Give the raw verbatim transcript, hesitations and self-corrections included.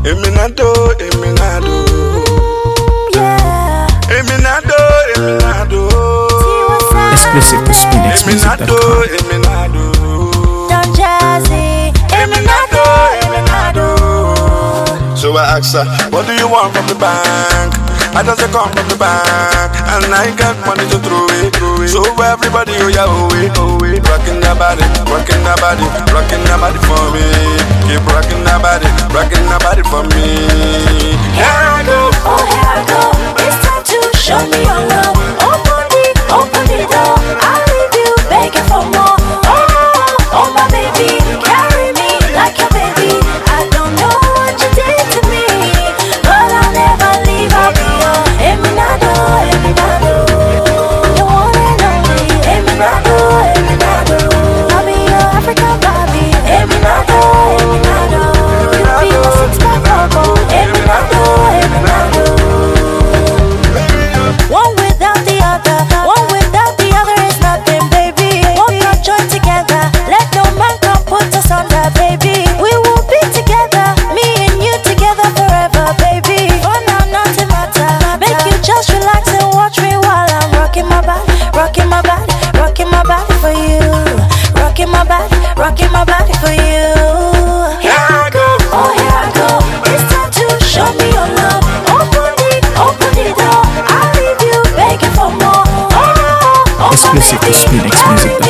Eminado, Eminado. Yeah. Eminado, Eminado. Exclusive to Spinx Music dot Eminado, com. Eminado. Don Jazzy. Eminado, Eminado. So I asked her, what do you want from the bank? I just say come from the bank, and I got money to throw it, throw it. So everybody, oh yeah, oh it, oh it. Rocking that body, rocking that body, rocking that body for me. Keep rocking that body, rocking that body for me. Here I go, Oh, here I go. It's time to show me your love. Open the, open the door. I'll leave you begging for more. Oh, oh, my baby, carry me like your baby. I don't know what you did to me, but I'll never leave. I'll be your Eminado, Eminado. The one and only Eminado, Eminado. I'll be your African Barbie, Eminado, Eminado. You'll be my six-pack couple, Eminado, Eminado. One without the other, one without the other is nothing, baby. One can join together, let no man come put us under, baby. We will be together, me and you together forever, baby. For now, nothing matter. Make you just relax and watch me while I'm rocking my body, rocking my body, rocking my body for you. Rocking my body, rocking my body for you. here I go. Oh, here I go. It's time to show me your love. Open the, open the door. I'll leave you begging for more. Oh, oh, oh, my Exclusive to baby, Spinx Music dot com.